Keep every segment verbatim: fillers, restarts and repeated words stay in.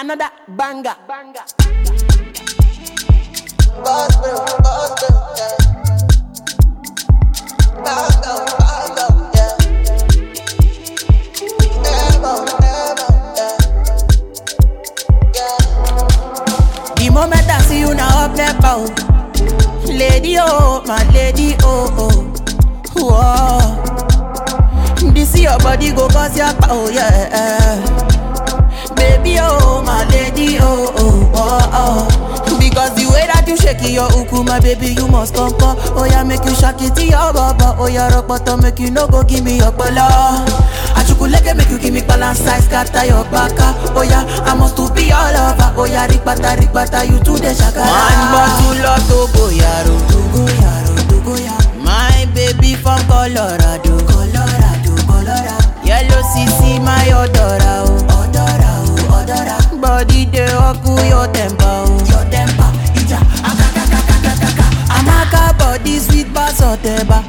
another banger. Banger. Boss bro, boss bro, yeah. Boss bro, boss bro, yeah. Never, never, yeah. Yeah. The moment I see you now up there, bow. Lady, oh, my lady, oh, oh. Whoa. This your body go cause your power, yeah. Baby, oh, my lady, oh, oh, oh, oh. Because the way that you shake your uku, my baby, you must come, come. Oh, yeah, make you shake it to your baba. Oh, yeah, rock bottom, make you no go give me your bala. Achukuleke, make you give me balance size, scatter your baka. Oh, yeah, I must to be all over. Oh, yeah, rikbata, rikbata, you to the shakara. One bottle of Togo, yaro, Togo, yaro, Togo, yaro. My baby from Colorado, Colorado, Colorado. Yellow C C, my odora, oh, odora, oh, odora. Body they oku your temper, oh, your temper. Ija, akakakakakaka. Amaka body sweet bass oteba.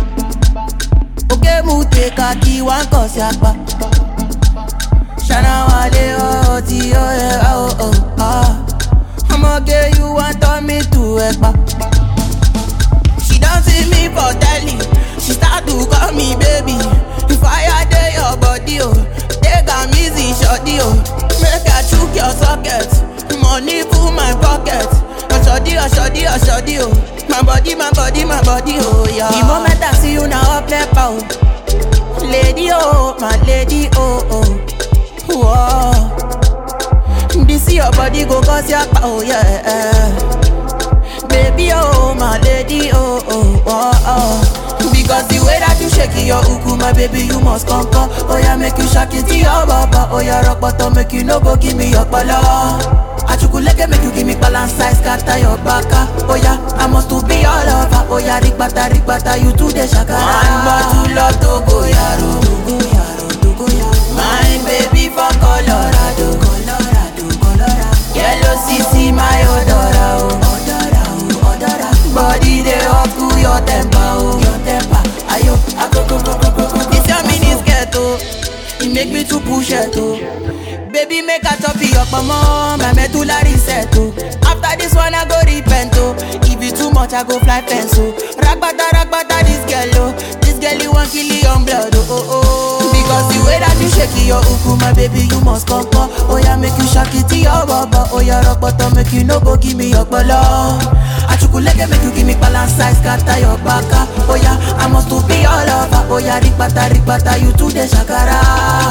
Okay, mute kaki one cause yakba. Shana wale oh ti oh yeah oh oh ah. I'ma get you want turn me to ekpa. She don't see me for telly. She start to call me baby. If I dey your body oh, take am easy shorty oh. Make I chook your socket, money full my pocket. Oshodi oshodi oshodi oh, my body my body my body oh yeah. The moment I see you now up there pow. Lady oh, my lady oh oh. Whoa. This your body go cause your power, yeah. Baby, oh, my lady, oh, oh, oh, oh. Because the way that you shake your uku, my baby, you must come, come. Oh, yeah, make you shake it to your baba. Oh, yeah, rock bottom, make you no go give me your bala. Achukuleke, make you give me balance size, scatter your baka. Oh, yeah, I must to be all over. Oh, yeah, rikbata, rikbata, you to the shakara. One bottle of Togo, yaro, Togo, yaro, Togo, yaro. My baby from Colorado, Colorado, Colorado. Yellow C C, my odora, oh, odora, oh, odora. Body they oku your temper, oh, your temper. Ayo, ako, go, go, go, go, go. It's your mini skirt, oh. It make me to push it, oh. Baby, make a top your mama, my medulla reset, oh. After this one, I go repent, oh. If it too much, I go fly fence, oh. Ragbata, ragbata, this girl, oh. This girl, you want kill your blood, oh, oh, oh. Because the way that you shake your uku, my baby, you must come, come. Oh, yeah, make you shake it to your baba. Oh, yeah, rock bottom, make you no go give me your bala. Achukuleke, make you give me balance size, scatter your baka. Oh, yeah, I must to be all over. Oh, yeah, rikbata, rikbata, you to the shakara.